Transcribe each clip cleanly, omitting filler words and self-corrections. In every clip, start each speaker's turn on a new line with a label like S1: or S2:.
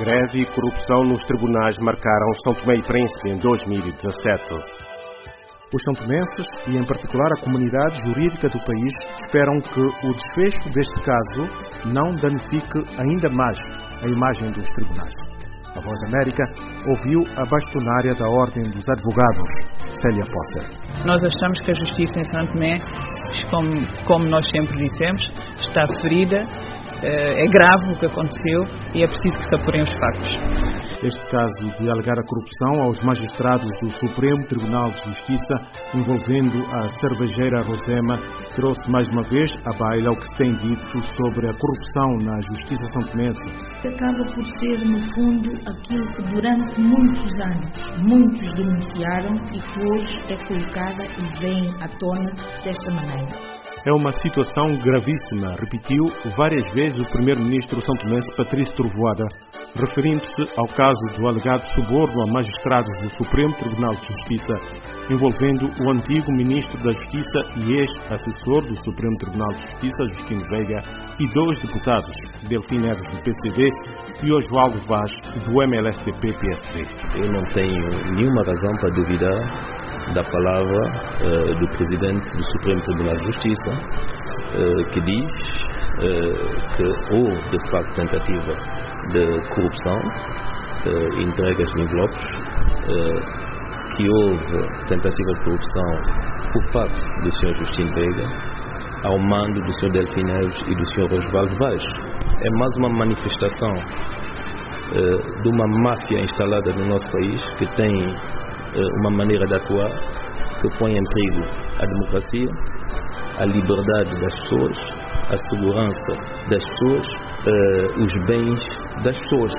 S1: Greve e corrupção nos tribunais marcaram São Tomé e Príncipe em 2017.
S2: Os santomenses, e em particular a comunidade jurídica do país, esperam que o desfecho deste caso não danifique ainda mais a imagem dos tribunais. A Voz da América ouviu a bastonária da Ordem dos Advogados, Célia Posser.
S3: Nós achamos que a justiça em São Tomé, como nós sempre dissemos, está ferida. É grave o que aconteceu e é preciso que se apurem os factos.
S2: Este caso de alegada corrupção aos magistrados do Supremo Tribunal de Justiça envolvendo a cervejeira Rosema trouxe mais uma vez à baila o que se tem dito sobre a corrupção na justiça santomense.
S4: Acaba por ser, no fundo, aquilo que durante muitos anos muitos denunciaram e que hoje é colocada e vem à tona desta maneira.
S2: É uma situação gravíssima, repetiu várias vezes o primeiro-ministro santomense Patrício Trovoada, referindo-se ao caso do alegado suborno a magistrados do Supremo Tribunal de Justiça, envolvendo o antigo ministro da Justiça e ex-assessor do Supremo Tribunal de Justiça, Justino Veiga, e 2 deputados, Delfim Neves do PCD e Oswaldo Vaz do MLSTP-PSD.
S5: Eu não tenho nenhuma razão para duvidar da palavra do Presidente do Supremo Tribunal de Justiça, que diz que houve, de facto, tentativa de corrupção, entregas de envelopes, que houve tentativa de corrupção por parte do Sr. Justino Veiga, ao mando do Sr. Delfim Neves e do Sr. Oswaldo Vaz. É mais uma manifestação de uma máfia instalada no nosso país, que tem uma maneira de atuar que põe em perigo a democracia, a liberdade das pessoas, a segurança das pessoas, os bens das pessoas.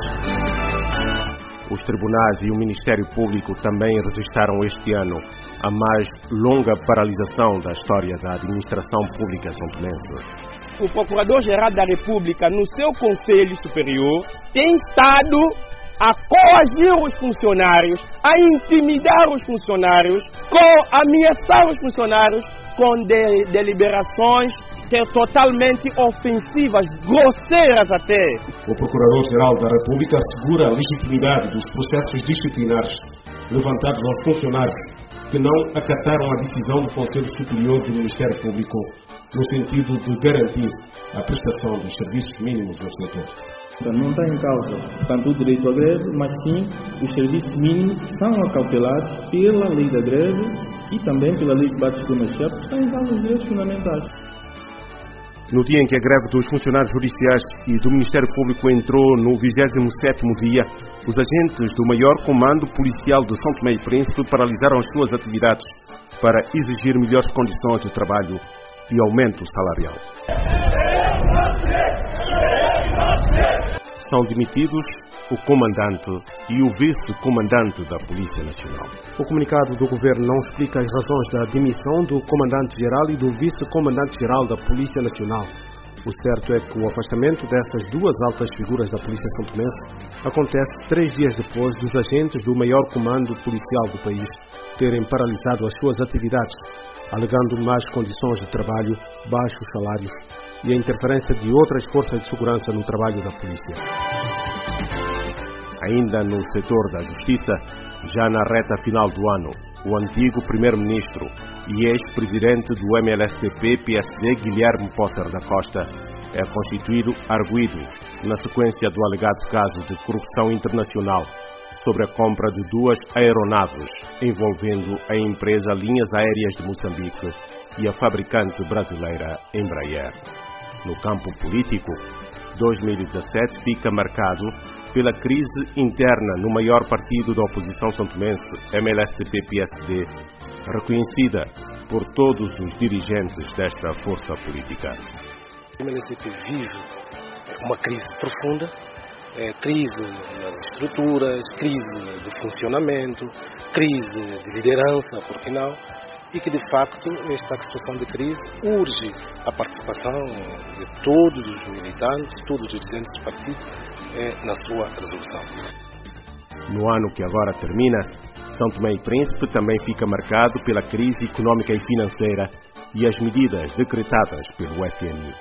S1: Os tribunais e o Ministério Público também registraram este ano a mais longa paralisação da história da administração pública santomense.
S6: O Procurador-Geral da República, no seu Conselho Superior, tem estado a coagir os funcionários, a intimidar os funcionários, a ameaçar os funcionários com deliberações totalmente ofensivas, grosseiras até.
S7: O Procurador-Geral da República assegura a legitimidade dos processos disciplinares levantados aos funcionários que não acataram a decisão do Conselho Superior do Ministério Público no sentido de garantir a prestação dos serviços mínimos no setor.
S8: Não está em causa tanto o direito à greve, mas sim os serviços mínimos que são acautelados pela lei da greve e também pela lei de batismo de chefe, que estão em causa os direitos fundamentais.
S1: No dia em que a greve dos funcionários judiciais e do Ministério Público entrou no 27º dia, os agentes do maior comando policial de São Tomé e Príncipe paralisaram as suas atividades para exigir melhores condições de trabalho e aumento salarial. São demitidos o comandante e o vice-comandante da Polícia Nacional.
S2: O comunicado do governo não explica as razões da demissão do comandante-geral e do vice-comandante-geral da Polícia Nacional. O certo é que o afastamento dessas duas altas figuras da Polícia santomense acontece 3 dias depois dos agentes do maior comando policial do país terem paralisado as suas atividades, alegando más condições de trabalho, baixos salários e a interferência de outras forças de segurança no trabalho da polícia.
S1: Ainda no setor da justiça, já na reta final do ano, o antigo primeiro-ministro e ex-presidente do MLSTP-PSD, Guilherme Posser da Costa, é constituído arguido na sequência do alegado caso de corrupção internacional sobre a compra de 2 aeronaves envolvendo a empresa Linhas Aéreas de Moçambique e a fabricante brasileira Embraer. No campo político, 2017 fica marcado pela crise interna no maior partido da oposição santomense, MLSTP-PSD, reconhecida por todos os dirigentes desta força política.
S9: O MLSTP vive uma crise profunda, crise nas estruturas, crise de funcionamento, crise de liderança, por que não? E que, de facto, esta situação de crise urge a participação de todos os militantes, todos os dirigentes do partido na sua resolução.
S1: No ano que agora termina, São Tomé e Príncipe também fica marcado pela crise económica e financeira e as medidas decretadas pelo FMI.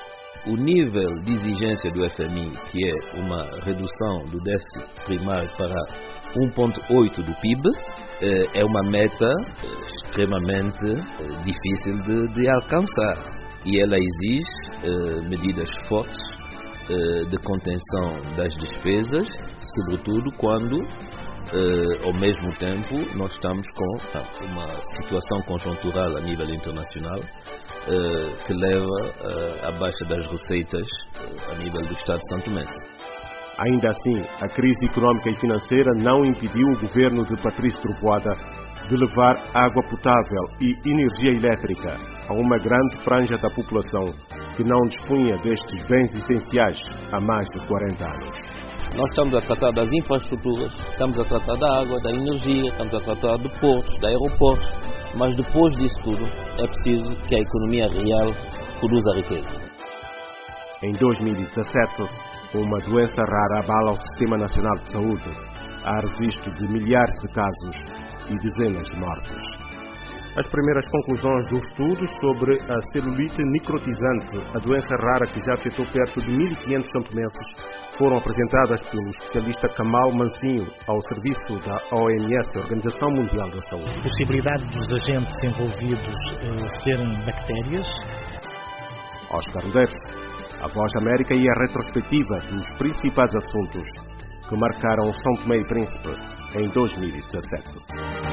S5: o nível de exigência do FMI, que é uma redução do déficit primário para 1,8% do PIB, é uma meta extremamente difícil de alcançar. E ela exige medidas fortes de contenção das despesas, sobretudo quando, ao mesmo tempo, nós estamos com uma situação conjuntural a nível internacional que leva à baixa das receitas a nível do Estado santomense.
S1: Ainda assim, a crise económica e financeira não impediu o governo de Patrício Trovoada de levar água potável e energia elétrica a uma grande franja da população que não dispunha destes bens essenciais há mais de 40 anos.
S5: Nós estamos a tratar das infraestruturas, estamos a tratar da água, da energia, estamos a tratar de portos, de aeroportos, mas depois disso tudo é preciso que a economia real produza riqueza.
S1: Em 2017, uma doença rara abala o Sistema Nacional de Saúde. Há registro de milhares de casos e dezenas de mortes.
S2: As primeiras conclusões do estudo sobre a celulite necrotizante, a doença rara que já afetou perto de 1.500 santomenses, foram apresentadas pelo especialista Kamal Mansinho ao serviço da OMS, Organização Mundial da Saúde.
S10: A possibilidade dos agentes envolvidos serem bactérias.
S1: Oscar Medeiros, a Voz da América e a retrospectiva dos principais assuntos que marcaram São Tomé e Príncipe em 2017.